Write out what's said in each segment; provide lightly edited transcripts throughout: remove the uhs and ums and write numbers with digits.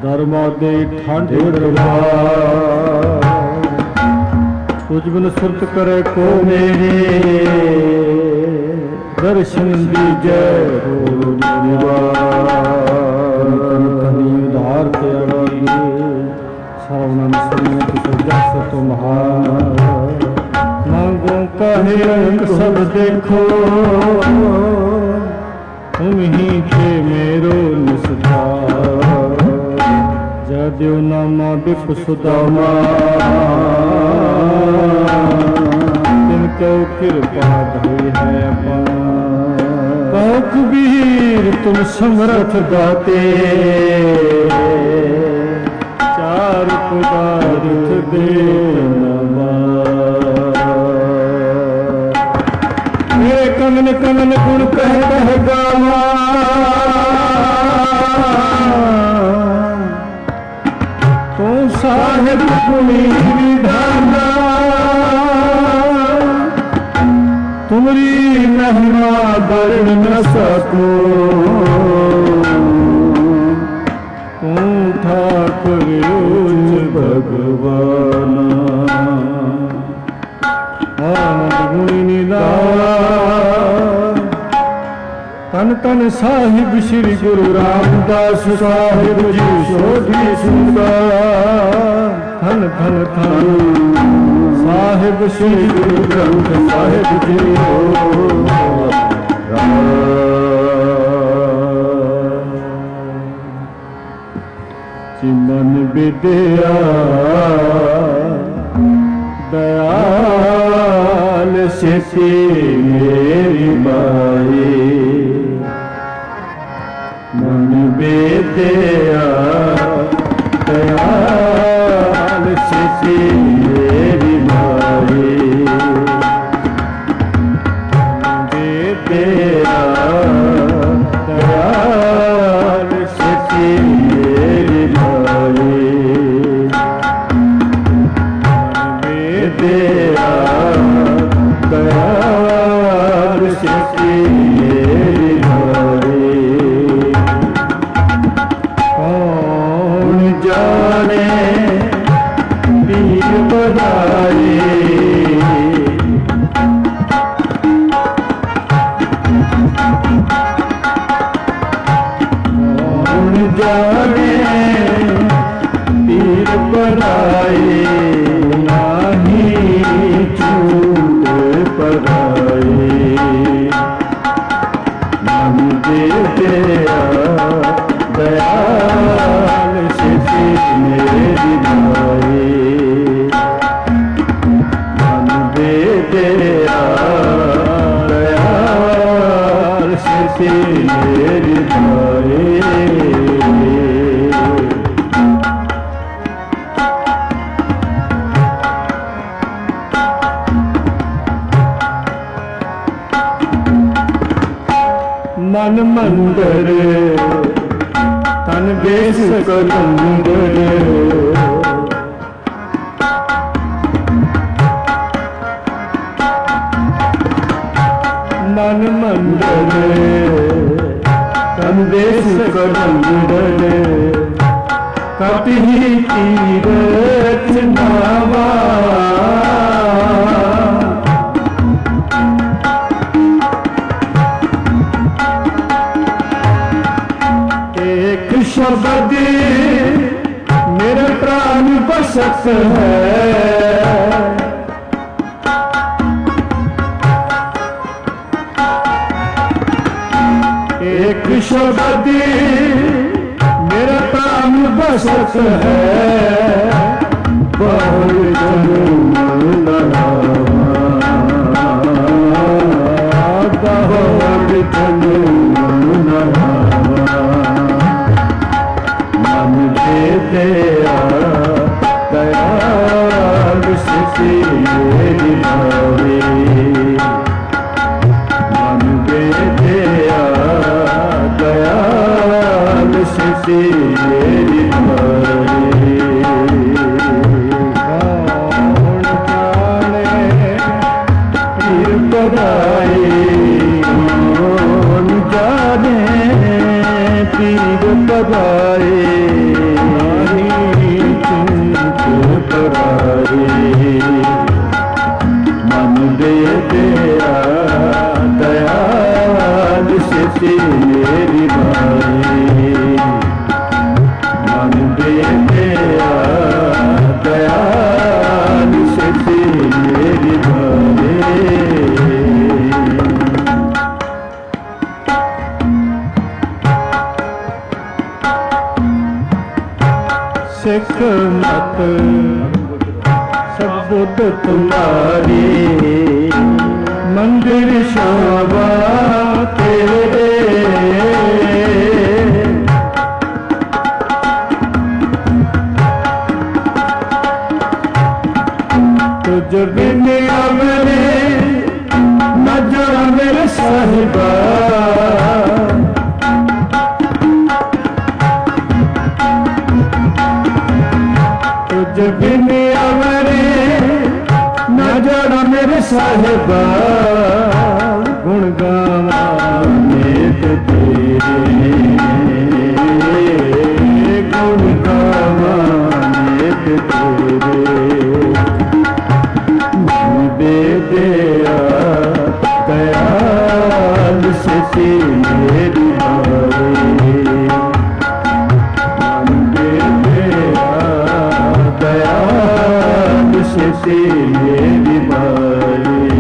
धर्मा दे ठंड तुझ बिन सुरत करे को मेरे दर्शन दीजै उधार सर्वनन तो महान मांगो कहे अंक सब देखो तुम ही थे मेरो निस्तार जदयु नामा बिप सुदामा तिनको कृपा भई है कबीर तुम समर्थ दाते चार पदार्थ दे मेरे कंगन कंगन गुण कह गावा तू साहिब गुणी विधाना तुमरी महिमा वर्ण न सको तू ठाकुर भगवान आनंद गुणी निदान तन तन साहिब श्री गुरु रामदास साहिब जी सोधी सुंदर धन धन धन साहिब श्री गुरु ग्रंथ साहिब जी चिमन विद्या दयाल से मेरी माई मन विद्या दयाल से मेरी माई विद्या दयाल से मेरी माई विद्या दयाल से मेरी माई कौन जाने पीर बधाई कौन जाने पीर बधाई नाही छूट पधाई मन दे तेरा दयाल से मेरी भाई मन दे तेरा दयाल से मेरी भाई मन मंदिर तन बेस कलंदर मन मंदिर तन बेस कलंदर कभी तीरथ नावा शब्द मेरे प्राण बसत है एक शब्द मेरे प्राण बसत है बहुत तेरा दयाल से मेरी भावे मन दे तेरा दयाल से मेरी भावे कौन जाने पीर बधाई कौन जाने पीर बधाई मन दे तेरा दयाल से मेरी बारी, मन दे तेरा दयाल से मेरी बारी। सिख मत सब बुद्ध तुम्हारी, मंदिर शोभा तेरे, तुझ बिन अमरे न जड़ा मेरे साहिबा, तुझ बिन अमरे न जड़ा मेरे साहिबा, गुण गावा नेत तेरे, गुण गावा नेत तेरे। दे तेरा दयाल से मेरी बारी, दे तेरा दयाल से मेरी बारी।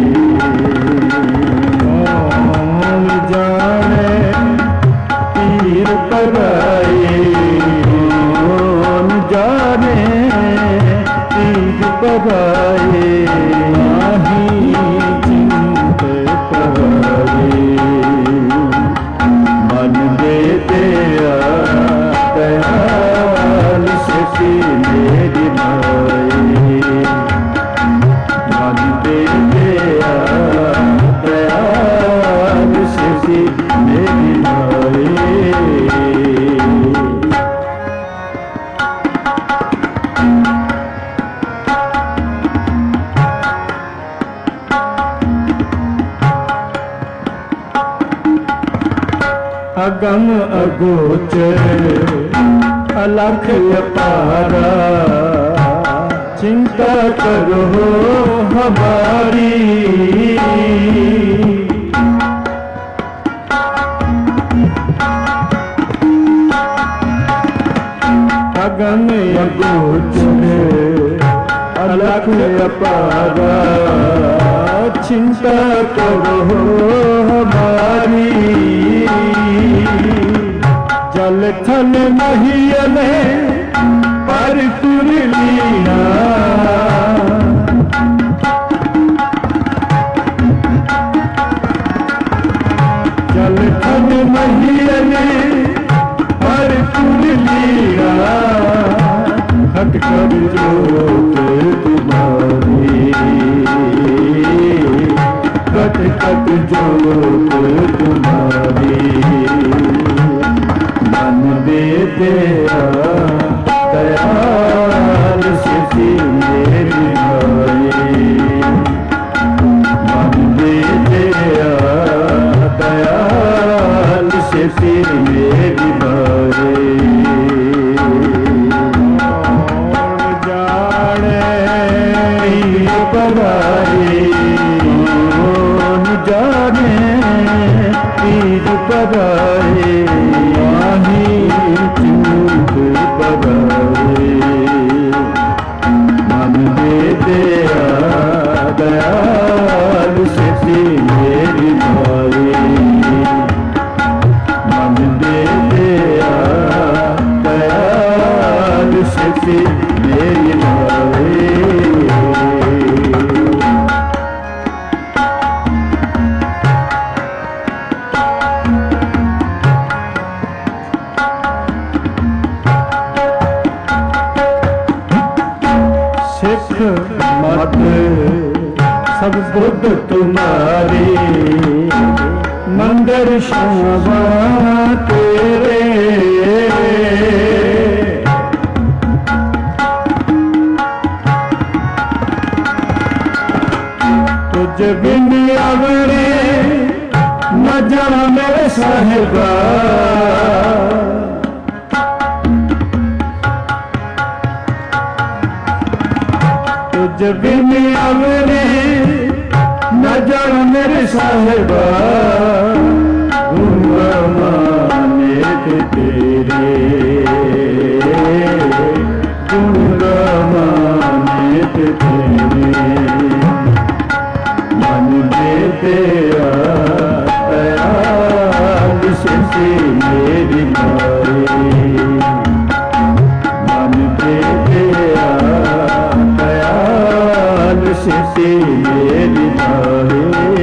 कौन जाने पीर पराए, कौन जाने पीर पराए, माही चिंत पराए। मन दे तेरा दयाल से मेरी बारी, मन दे तेरा दयाल से मेरी बारी। अगम अगोचर अलख अपारा, चिंता करो हमारी। अगम अगोचर अलख अपारा, चिंता करो हमारी। जल थल महियले पर तुर लीना, जल थल महियले पर तुर लीना। हट कर जोत तुम्हारी, कट कट जोत तुम्हारी। मन दे तेरा दयाल से मेरी बारी, मन दे तेरा दयाल से मेरी बारी। पराए, कौन जाने पीर पराए, माही चिंत पराए। मन दे तेरा दयाल से मेरी बारी, मन दे तेरा दयाल से मेरी बारी। सिख मत सब बुद्ध तुम्हारी, मंदिर शोभा तेरे। तुझ बिन अवरे न जाना मेरे साहिबा, तुझ बिन अवरे न जान मेरे साहिबा गुण माने तेरे गुण माने तेरे मन में तेरा दयाल से मेरी माए मन में तेरा दयाल से मेरी माए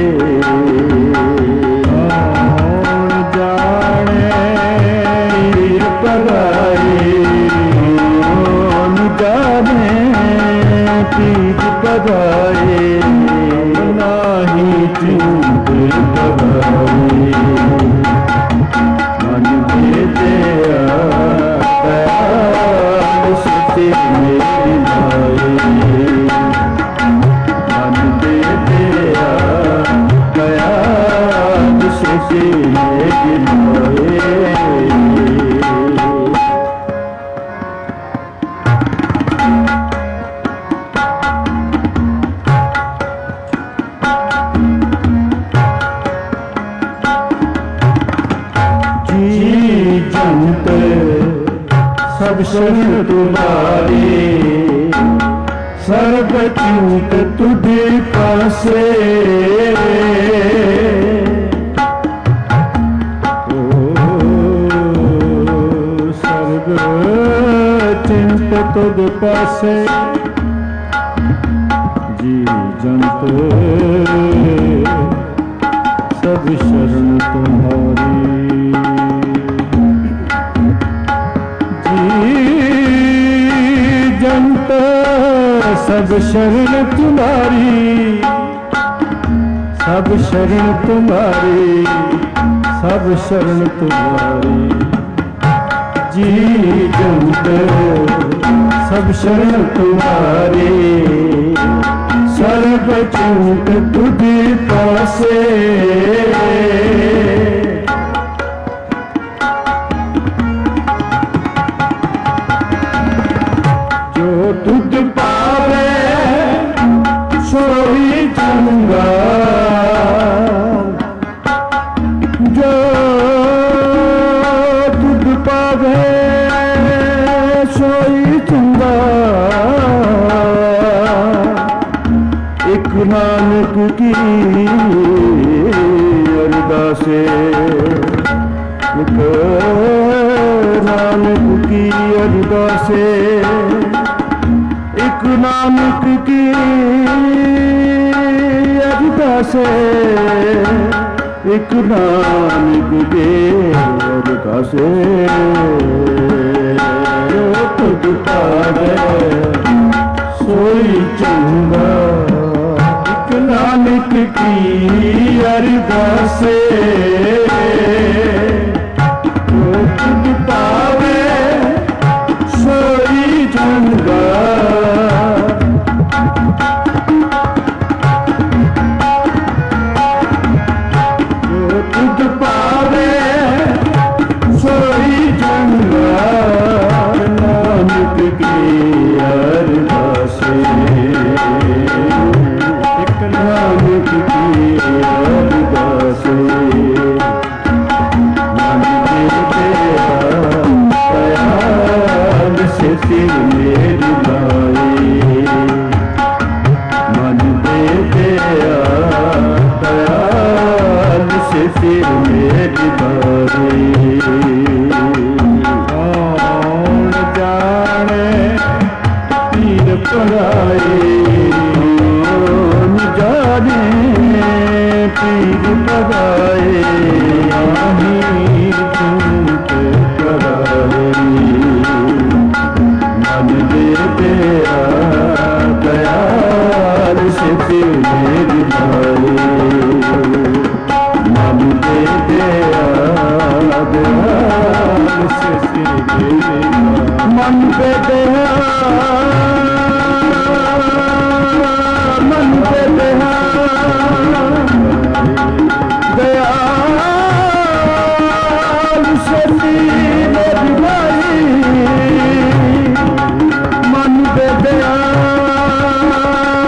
कौन जाने पीर पगाए कौन जाने पीर पगाए चिंत पगाए मन में तेरा दयाल से मेरी माए मन में तेरा दयाल से मेरी माए सब शरण तुम्हारी सर्व चिंत तुझे पासे सर्व चिंत तुझ पासे जी जंत सब शरण तुम्हारी जंत सब शरण तुम्हारी सब शरण तुम्हारी सब शरण तुम्हारी जी जंत सब शरण तुम्हारी सर्व चिंत तुझे पासे तुझ पावे सोई चंगा जो तुझ पावे सोई चंगा एक नानक की अरदासे एक नानक की अरदासे एक नानक की अरदासे एक नानक के अरदासे तुझ पावे सोई चंगा एक नानक की अरदासे तुझ पावे सोई चंगा तुझ पावे सोई चंगा नानक की अरदासे एक नानक की अरदासे मन में तेरा दयाल से मेरी माए मन में तेरा दयाल से मेरी माए कौन जाने पीर पगाए कौन जाने पीर पगाए चिंत कराए मन में तेरा दयाल से मेरी माए मन में तेरा दयाल से मेरी मन पे तेरा मन पे तेरा दयाल से मेरी माए मन पे तेरा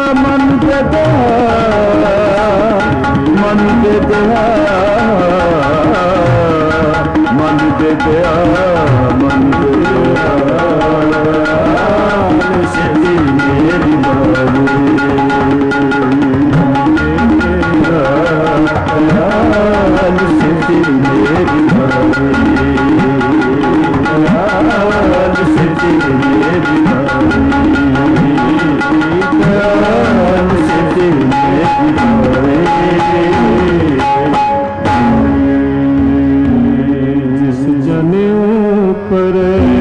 दे गया मन दे गया सती मेरी लाल सती मेरी लाल सती मेरी लाल सती मेरी जिस जने पर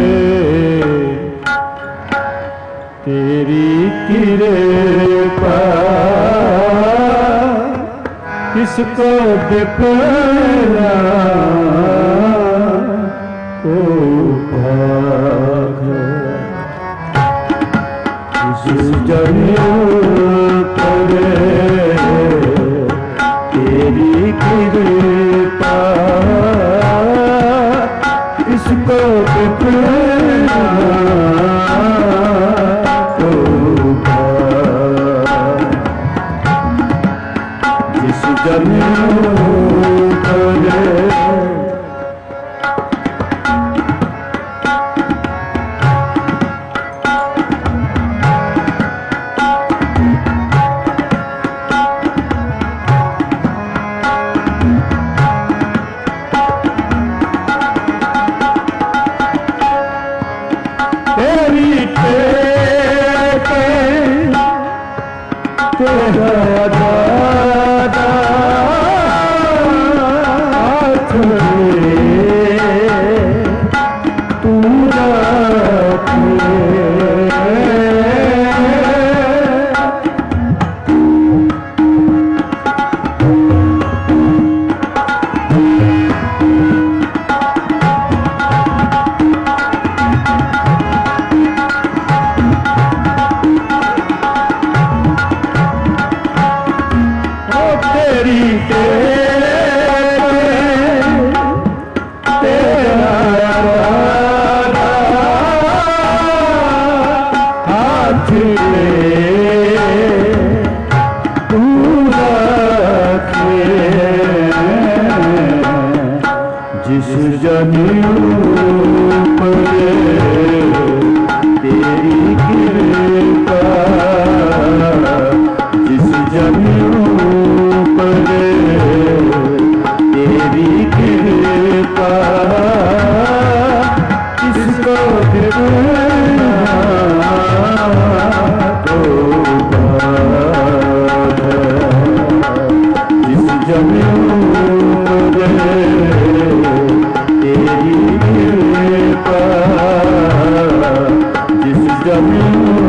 तेरी कृपा किसको दिखला ओ भाग जिस जने पर तेरी कृपा किसको दिखला जिस जने जिस जने पर तेरी कृपा जिस जने पर तेरी कृपा किसको जिस जने तेरी कृपा जिस जने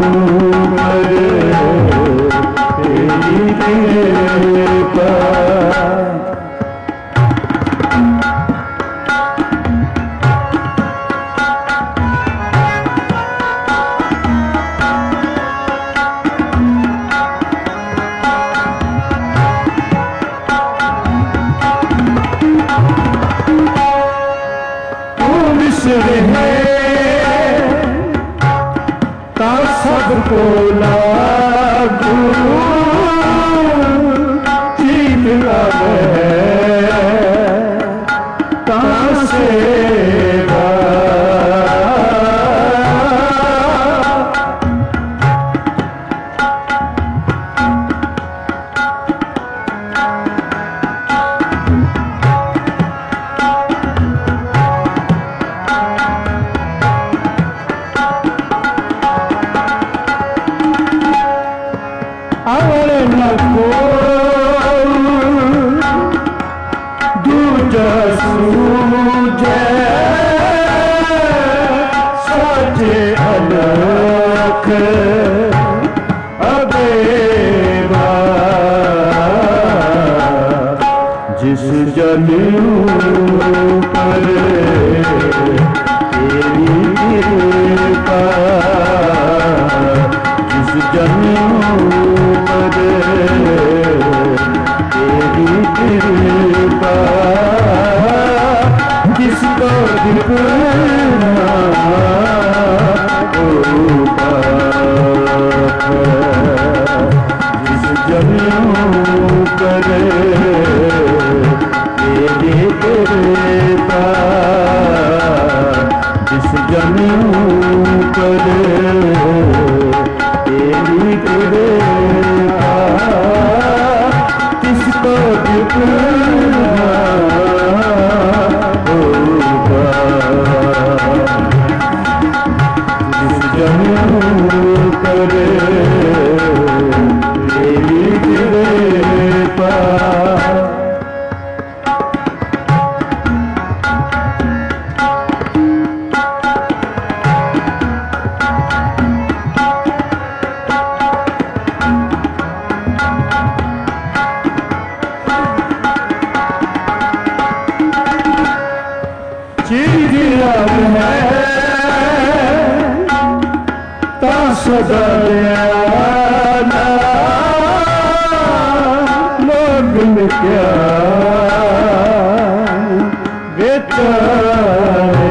तेरी कृपा सबको लागू जीत सेवा सचे अलख अबेवा जिस जने पर तेरी कृपा जिस जने पर तेरी कृपा जिसको दिखना जिस जने पर तेरी कृपा जन्म पर तेरी कृपा किसको जितना होगा। जिस जन्म पर तेरी कृपा सदा लोग में क्या बेचारे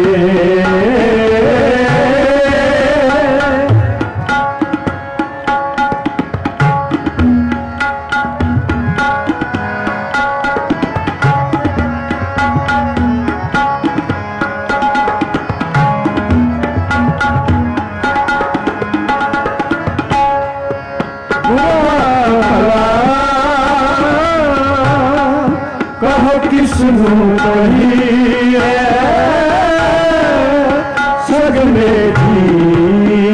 किसनु कही है सगले जी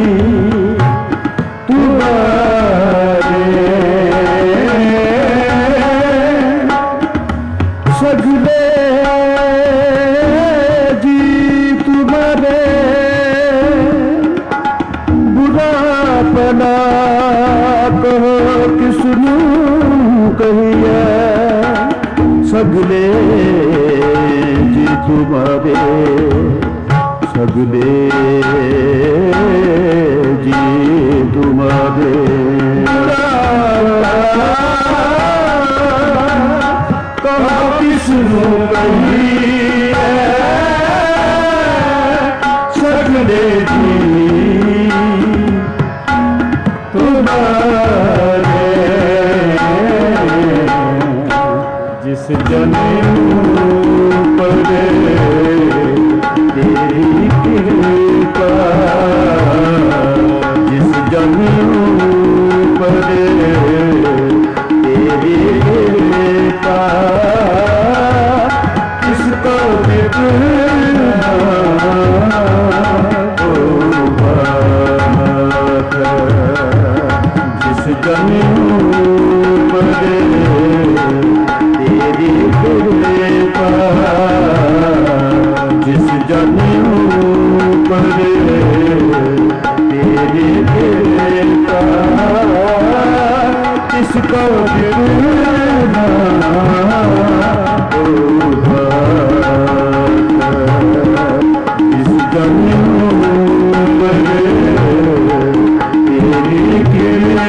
तुम्हारे सगले जी तुम्हारे बुरा पना कहो किसनु कही है सगले जी तुम्हारे सगले जी तुम्हारे कहो किसनु कही है सगले जी तुम्हारे जिस जन्म पर तेरी कृपा जिस जन्म पर तेरी कृपा किसको जितना होगा। जिस जन्म पर तेरी कृपा जिस जन्म पर तेरी कृपा किसको जितना होगा। जिस जन्म पर तेरी कृपा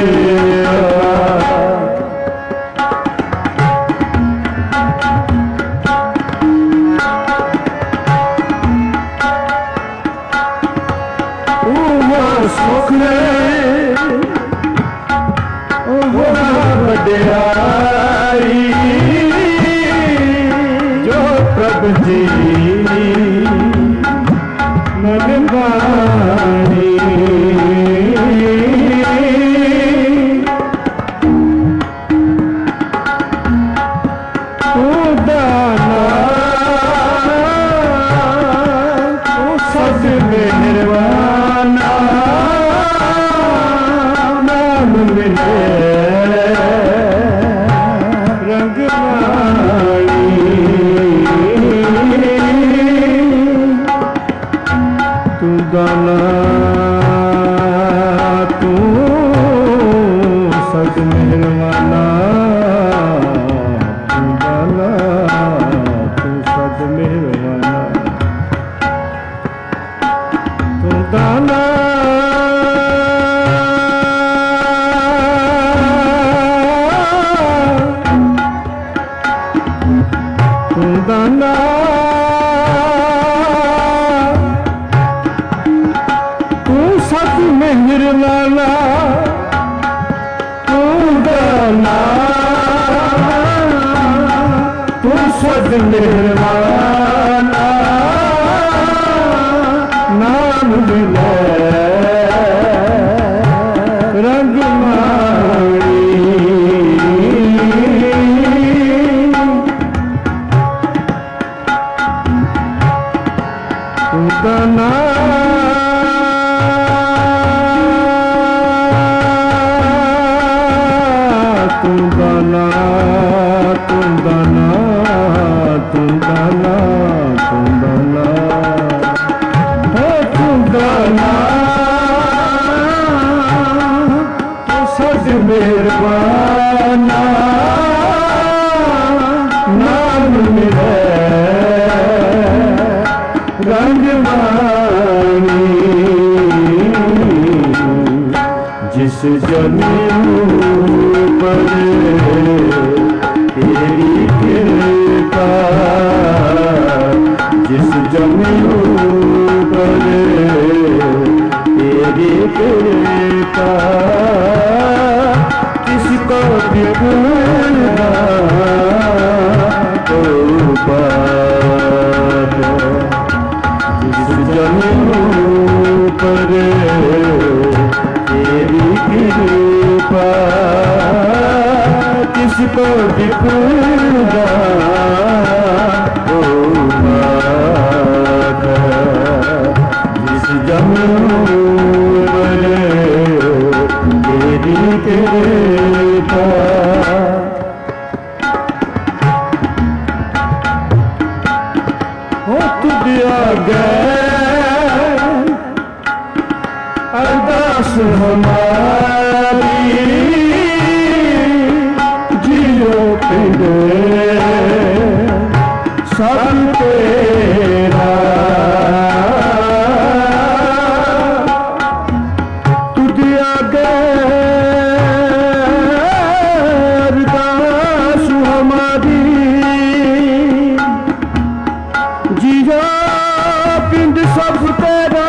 जो प्रभु जी मनवानी तू दाना तू सद मेहरबाना नाम मिले गाना तू सद मेहरबाना तू गाना तू सद मेहरबाना तू गाना तू गाना सत मेहरबाना तू गाना तू सद मेहरबाना मिले रंग माणी तुदाना तुदाना तुदाना तुदाना तुदाना हो तुदाना सज मेहरबाना नाम मिले रंग मानी जिस जमीन पर तेरी कृपा जिस जमीन पर तेरी कृपा किसको भी भूलना तो बात जिस जमीन पर तेरी कृपा किसको भी भूलना तो बात जिस जमीन पर तेरी कृपा हो तुझे गए अरदास हमारी जियो पिंडे सब तेरा तुझे अरदास हमारी जियो पिंड सब तेरा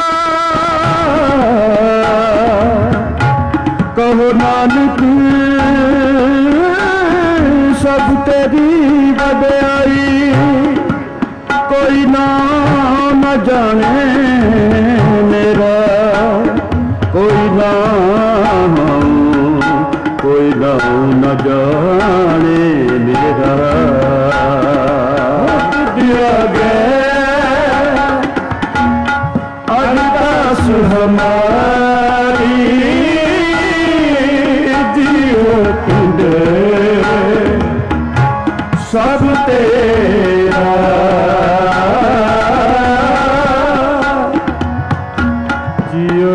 कहो नानक सब तेरी बड़ाई कोई नाम न जाने मेरा कोई नाम न जाने मेरा दिया गया अरदास हमारी जियो पिंड सब तेरा जियो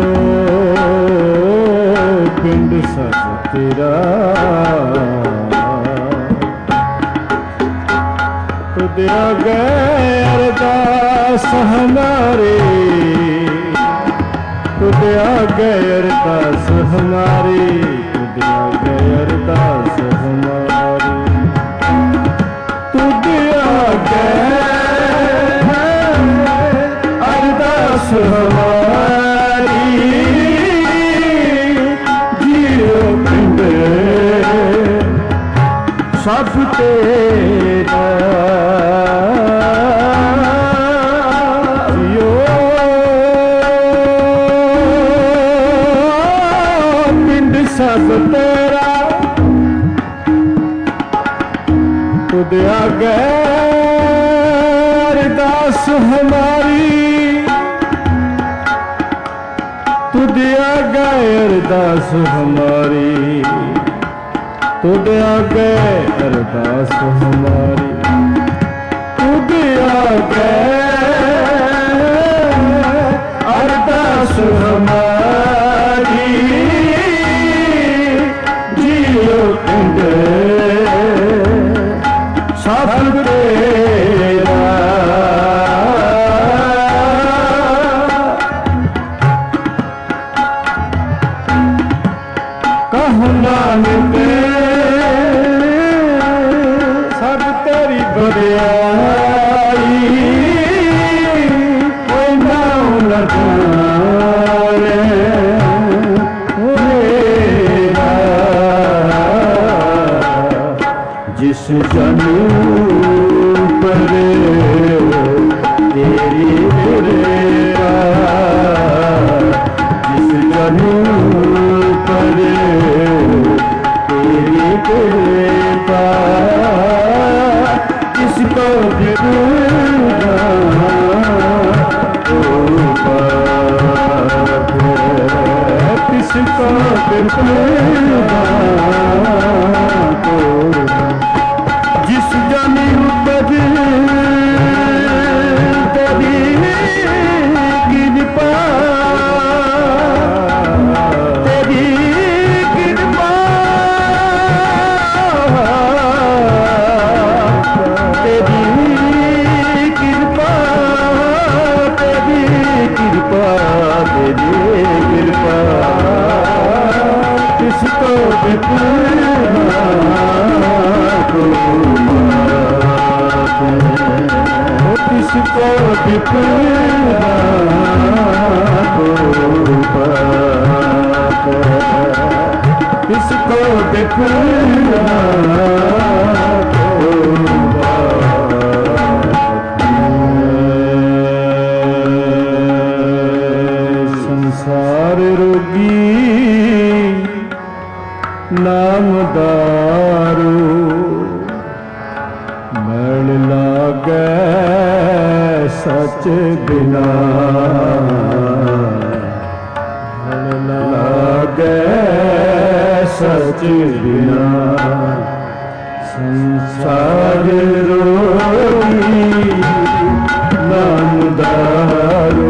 पिंड सब तेरा तुझे गए अरदास हमारे तुझे गए अरदास हमारी तुझे गए अरदास हमारी तुझे गए अरदास हमारी जियो पिंड सब तेरा जियो पिंड सब तेरा तुझे गए अरदास हमारी तुझे गए अरदास हमारी तुझे गए अरदास हमारी तुझे गए अरदास हमारी जियो पिंड सब तेरा कहूँ नानक सब तेरी बड़ाई कोई नाम न जाने मेरा जिस जमीन पर तेरी कृपा विपदा को जिस जानी उपज तेरी कृपा तेरी कृपा तेरी कृपा तेरी कृपा तेरी कृपा किसको विपदा को किसको विपदा को किसको विपदा संसार रोगी नाम दारू मैल लागे सच बिना मैल लागे सच बिना संसार रोगी नाम दारू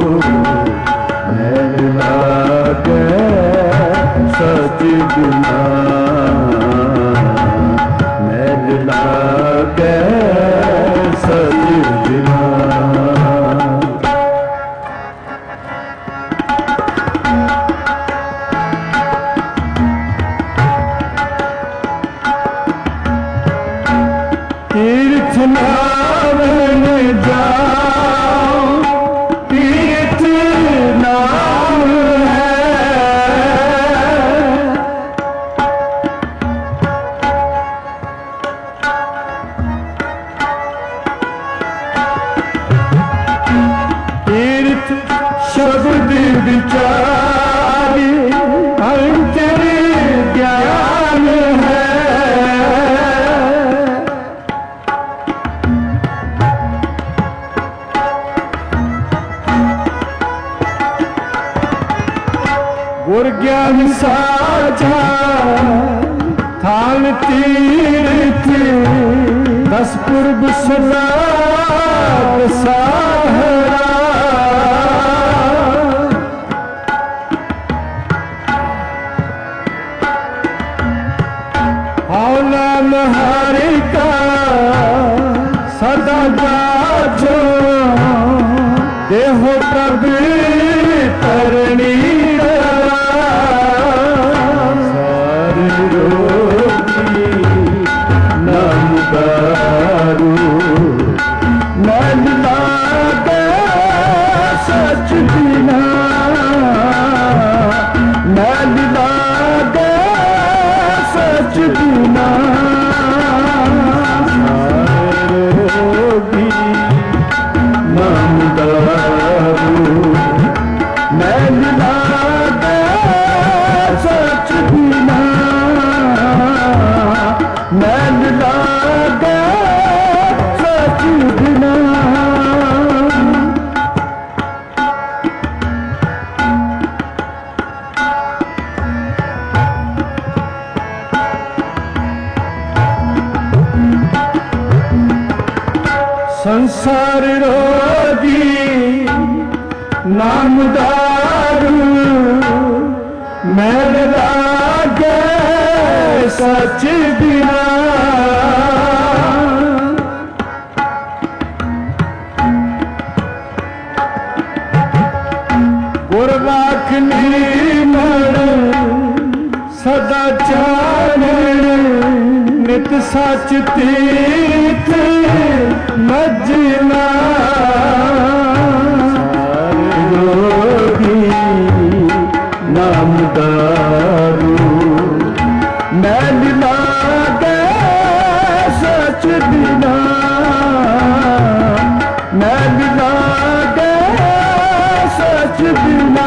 मैल लागे सच बिना मैल लागे सच बिना तीर्थ नावन जाओ तीर्थ नाम है तीर्थ शब्द विचारी अंतर ज्ञान है गुर ज्ञान साझा थान तीर्थ दस पूर्व सलाह साहरा नाम हरि का सदा गाजो देहो प्रभु करनी नाम दारू मैल लागे सच बिना मैल लागे सच बिना रोगी नाम दारू मैल लागे सच बिना मैल लागे सच बिना संसार रोगी नाम दारू मैल लागे सच बिना गुरबाख निर्मल सदा चानण नित सच तीर्थ मजना रोगी नाम दारू मैल लागे सच बिना मैल लागे सच बिना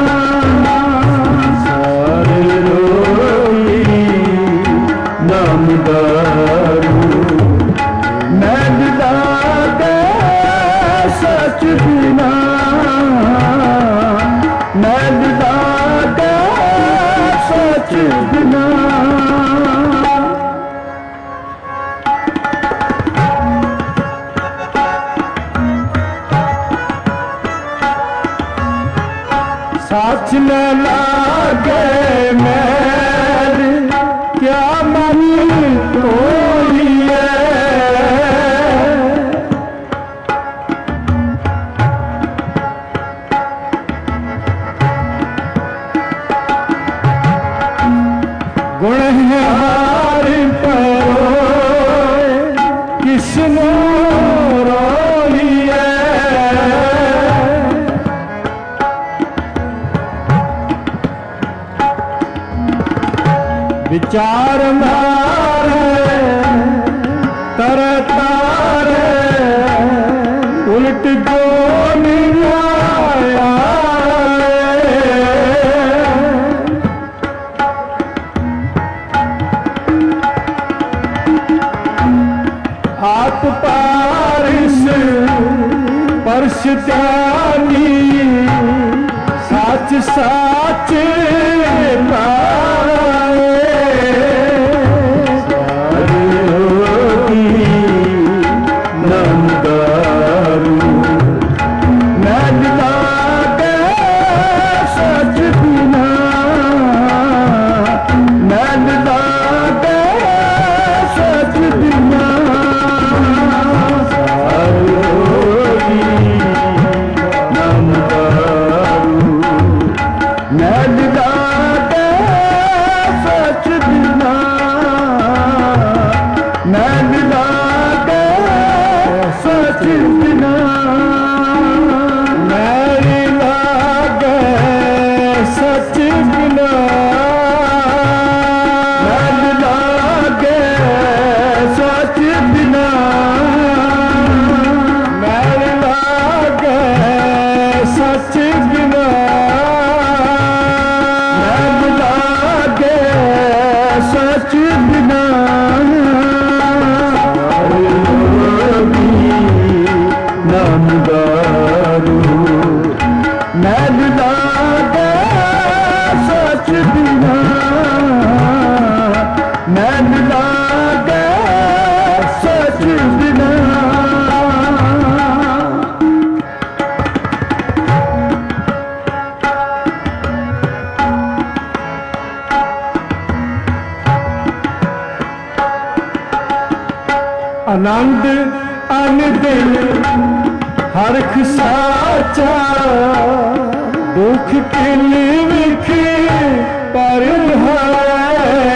सारे रोगी नाम दारू मैल लागे सच साच न लागे मैल क्या मन तोड़िए गुणहार परोए किसनो रोइए विचार मारे तरतारे उल्ट जो निराया आप पारिस परश त्यानी साच साच पाए नामदारू मैं लागे सच बिना मैं लागे सच बिना आनंद अन दिल हरख साचा दुख किल विख पर है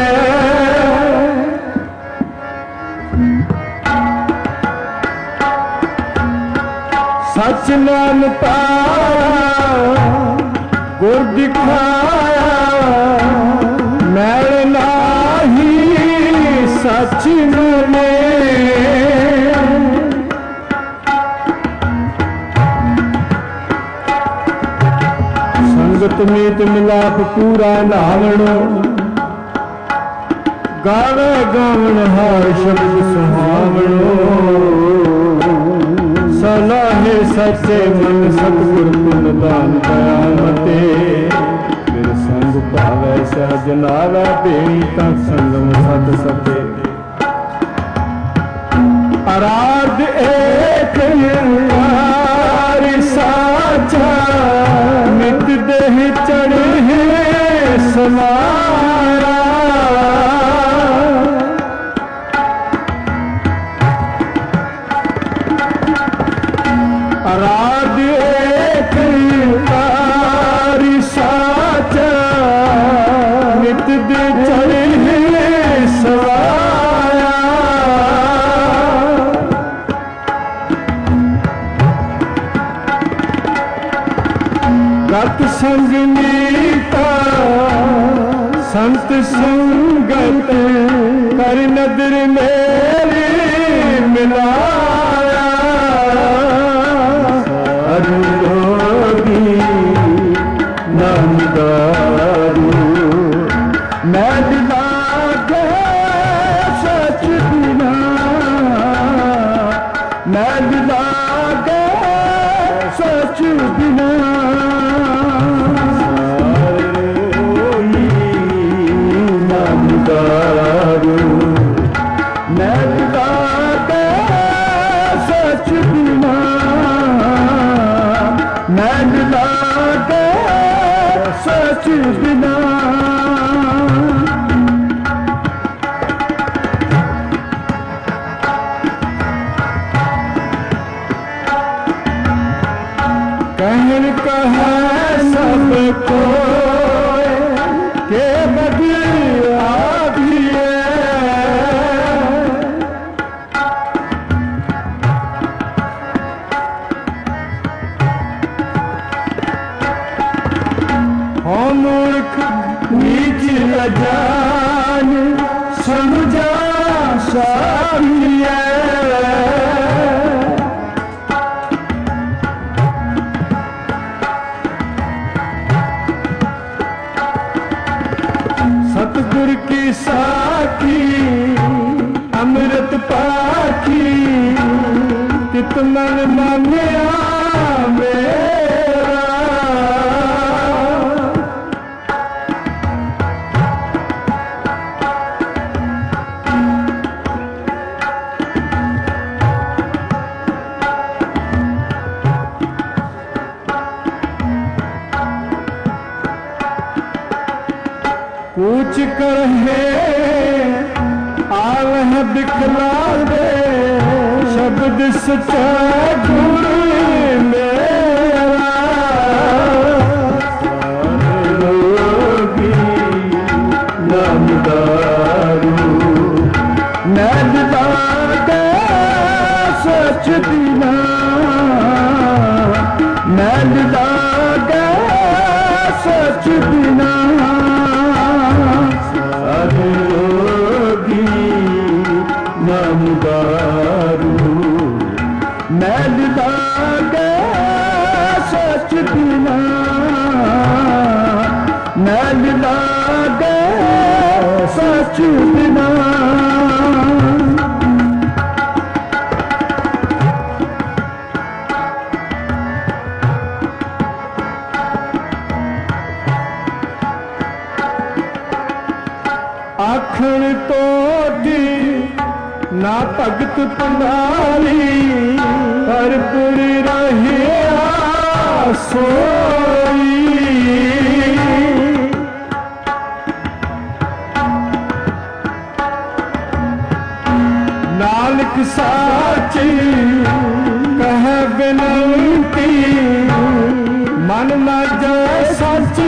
सच नाम पाया गुर दिखाया मैल नाही सच में संगत मीत मिलाप पूरा नावणो गावे गावण हार शब्द सुहावणो सलाहे सच्चे मन सतगुर पुन दान दयामते फिर संग पावे सहज नावे बेणी तक संगम सत सते आराध एक साचा नित देह चढ़े समारा आराध एक साचा नित देह चढ़े सवारा गत संग मीता संत संगत कर नदर मेरी मिलाया अरुलोगी नामदारू मैं लागे सच बिना मैं लागे सच बिना नामदारू मैं लागे सच बिना मैं लागे सच बिना कहन कहा सबको के बदला भी हम मूर्ख नीच अजान समझा सारिया सतगुर की साखी अमृत पाखी तित मन मान्या मेरा पूछ कर है आल है दिखला दे शब्द सच्चा गुण मेरा रोगी नामदारू नैदा के सच बिना नैदा के सच बिना रोगी नामदारू नैदा के सच बिना नैदा के सच बिना आखण तो ना भगत पंडाली पर पूरी रही सोई नानक साची कह बिनती मन न जाए सच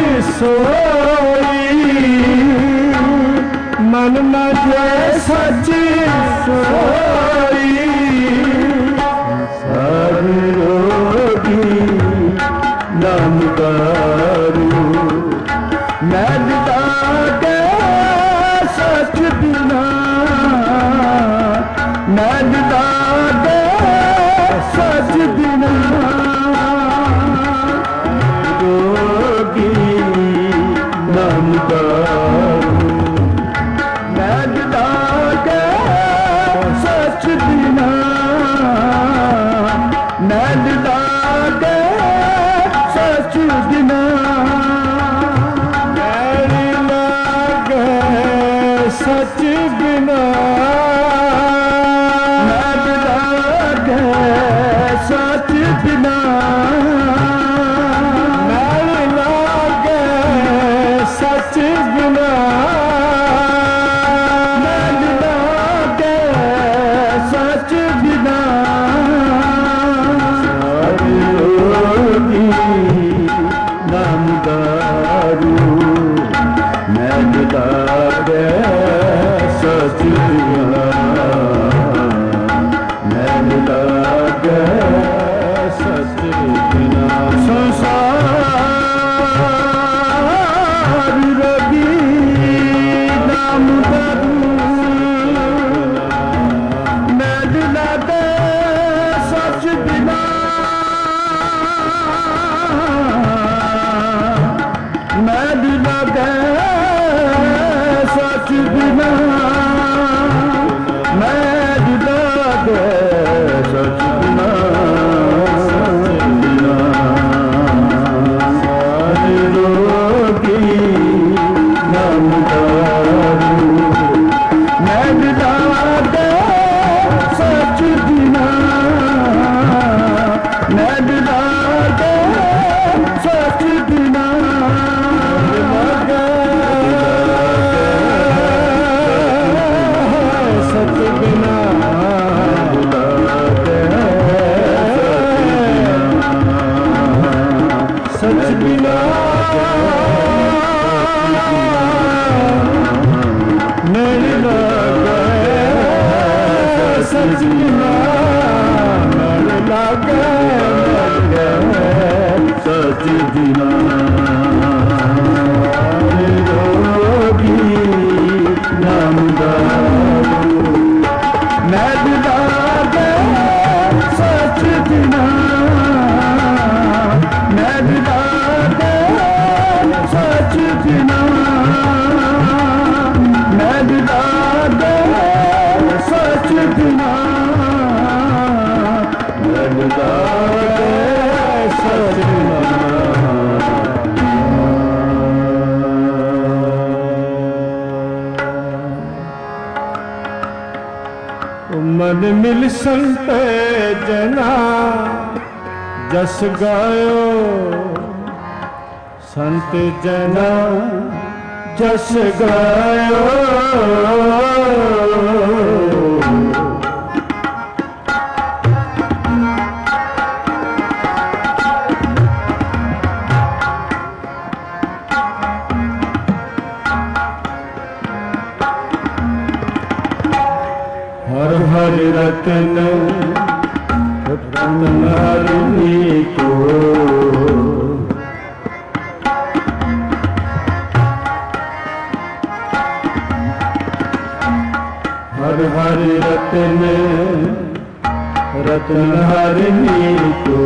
सोई मन न जाए सच सोई सब रोगी नामदारू नैदा के सच बिना नैदा के सच बिना रोगी नामदारू नैदा के सच बिना नैदा के सच बिना नैरी लागे सच बिना नैदा के सच बिना नैरी लागे सच बिना सच बिना नामदारू नैदा के सच बिना नैदा के सच बिना संसार रगी नामदारू सच बिना नैदा के सच बिना नैदा के सच बिना रोगी नामदारू नैदा के सच बिना नैदा के सच बिना सच बिना नहीं लागे, सच बिना नहीं लागे, सच बिना रोगी नाम दारू नहीं लागे, सच बिना नहीं लागे, सच बिना नहीं लागे, सच बिना नहीं लागे, सच बिना। मन मिल संत जना जस गायो, संत जना जस गायो, हर हर रतन रतन हरिणी को, हर हर रतन रतन हरिणी को,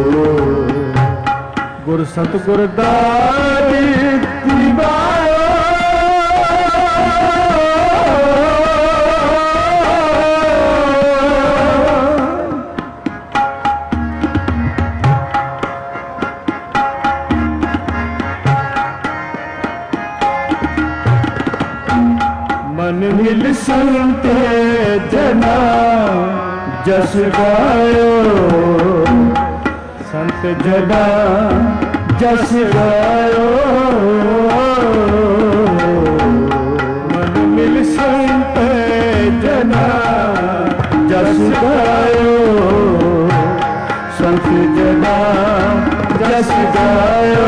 गुर सतगुर दारी दिवायो, मन मिल संत जना जस गायो, संत जना जस गायो, मन मिल संत जना जस गायो, संत जना जस गायो।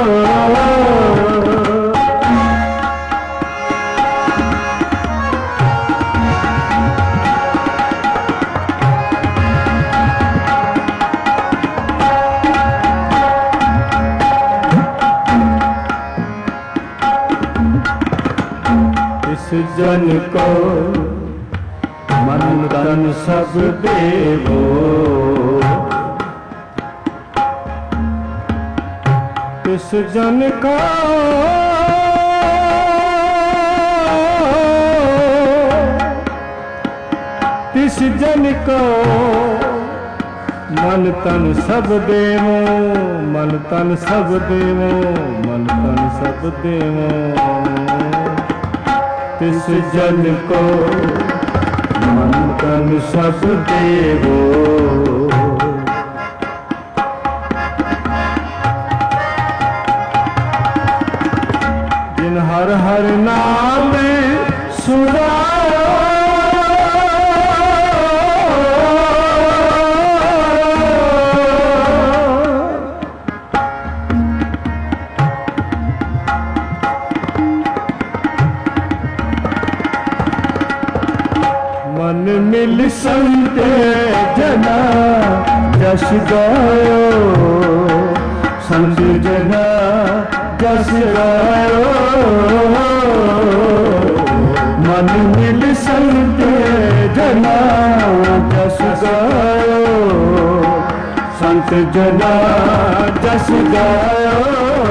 जन को मन तन सब देवो, इस जन का इस जन को मन तन सब देवो, मन तन सब देवो, मन तन सब देवो, तिस जन को मन तन सब देवो। जिन हर हर नाम सुनायो, मन मिल संत जना जस गायो, संत जना जस गायो, मन मिल संत जना जस गायो, संत जना जस गायो।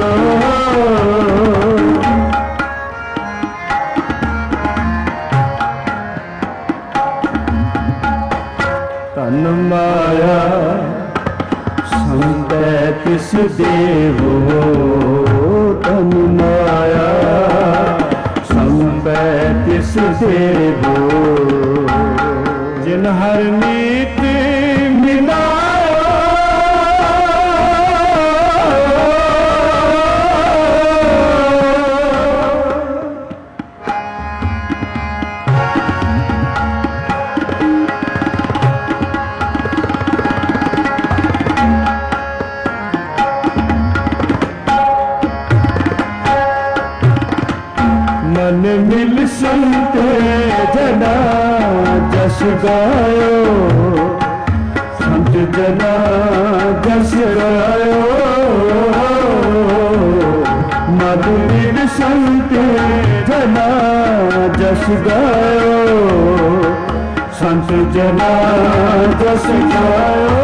तन माया संत तिस देवो, तन माया संत तिस देवो, जिन हर नीत मिलायो, गायो संत जना जस गायो मधुर संत जना जस गायो संत जना जस गायो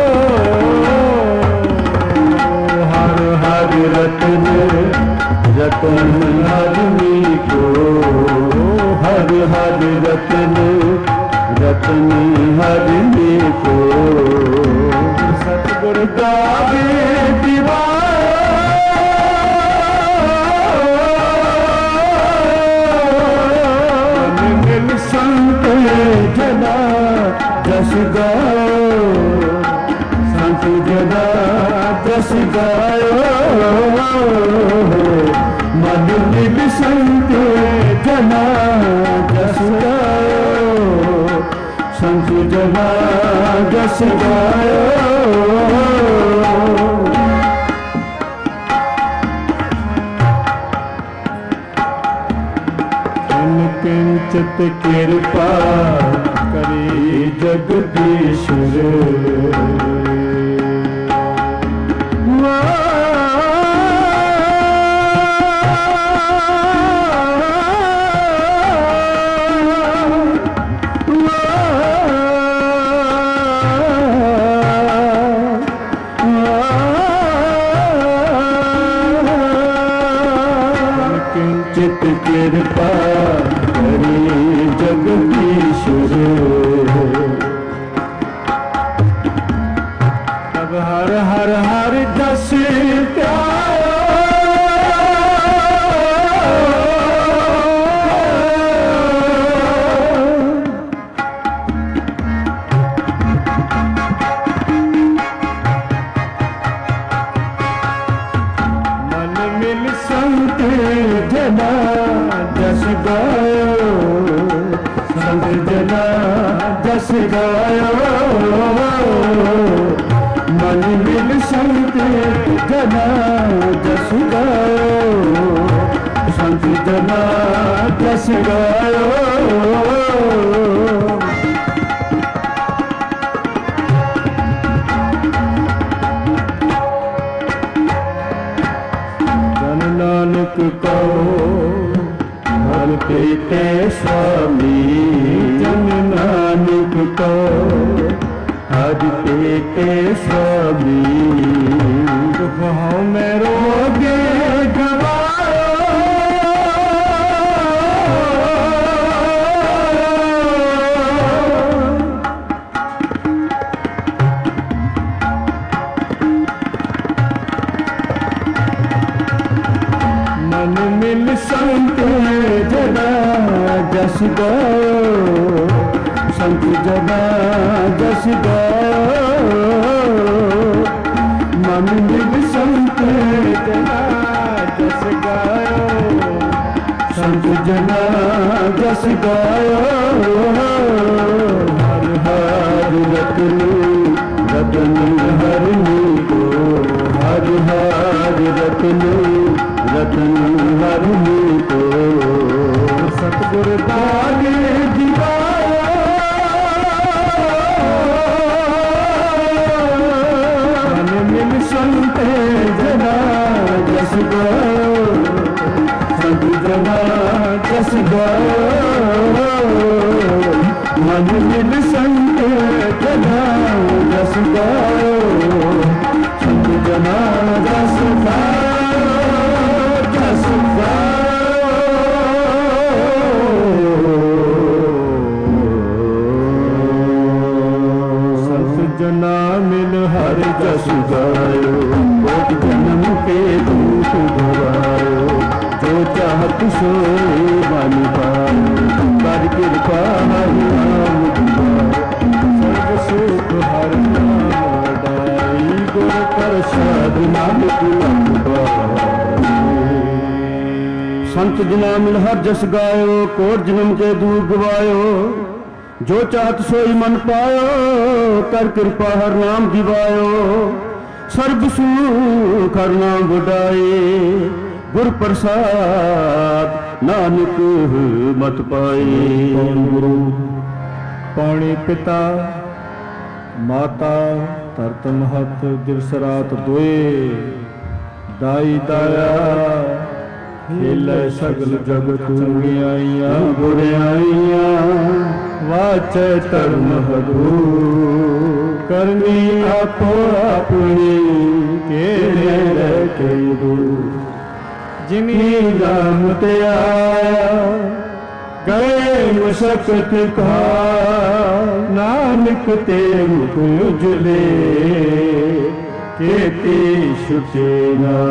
हर हर रतन रतन आदमी को हर हर रतन रतन आदमी को सतगुरु गावे दीवार मिल संत जना जस गायो संत जना जस गायो मधुर संत जना जस गायो संत जना जस गायो किंचित कृपा करी जगदीश्वर किंचित कृपा जगदीश्वर अब हर हर हर जस मन मिल संत जना जस गायो संत जना जस गायो मन मिल संत जना जस गायो संत जना जस गायो जन नानक को हर प्रीते स्वामी जन नानक को हर प्रीते स्वामी दुख में रोगे गवायो मन मिल संत जना जस गायो संत जना जस गायो मन मिल संत जना जस गायो संत जना जस गायो हर हर रतन रतन हरनी को हर हर रतन रतन हरनी को सतगुरु गावे दीवार मन मिल संत जना जस गायो संत जना जस गायो मन मिल संत जना जस गायो संत जना जस गायो जना मिल हर जस गायो कोट जन्म के दुख भवायो जो चाहत सोए मन पायो कर कृपा हरि नाम सर्व सुख हर नाम दाई गुर प्रसाद नानक संत जना मिल हर जस गायो कोट जन्म के दुख गवायो जो चाहत सोई मन पायो कर कृपा हर नाम दिवायो सर्व सुख हर नाम बुढ़ाए गुर प्रसाद नानक मत पाए ਪਾਣੀ ਪਿਤਾ ਮਾਤਾ ਧਰਤ ਮਹਤ ਦਿਵਸ ਰਾਤ ਦੋਏ ਦਾਈ ਦਾਇਆ ਖੇਲੇ ਸਗਲ ਜਗਤ ਚੰਗਿਆਈਆਂ ਬੁਰਿਆਈਆਂ ਵਾਚੈ ਧਰਮ ਹਦੂ ਕਰਨੀ ਆਪੋ ਆਪਣੀ ਕਿਹੜੇ ਰਹਿ ਕੇ ਦੂ ਜਿਨੀ ਨਾਮ ਤੇ ਆਇਆ ਗਏ ਮੁਸ਼ਕਤ ਕਾ ਨਾਨਕ ਤੇ ਮੁਖ ਉਜਲੇ ਕੀਤੀ ਛੁਟੇ ਨਾ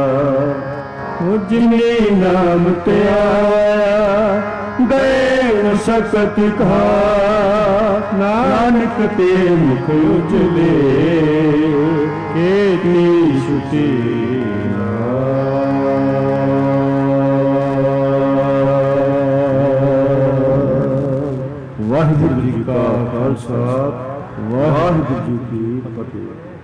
ਜਿਨੇ ਨਾਮ ਤੇ ਆਇਆ ਗਏ ਮੁਸ਼ਕਤ ਕਾ ਨਾਨਕ ਤੇ ਮੁਖ ਉਜਲੇ ਕੀਤੀ ਛੁਟੇ ਵਾਹਿਗੁਰੂ ਜੀ ਕਾ ਖਾਲਸਾ ਵਾਹਿਗੁਰੂ ਜੀ ਕੀ ਫਤਿਹ।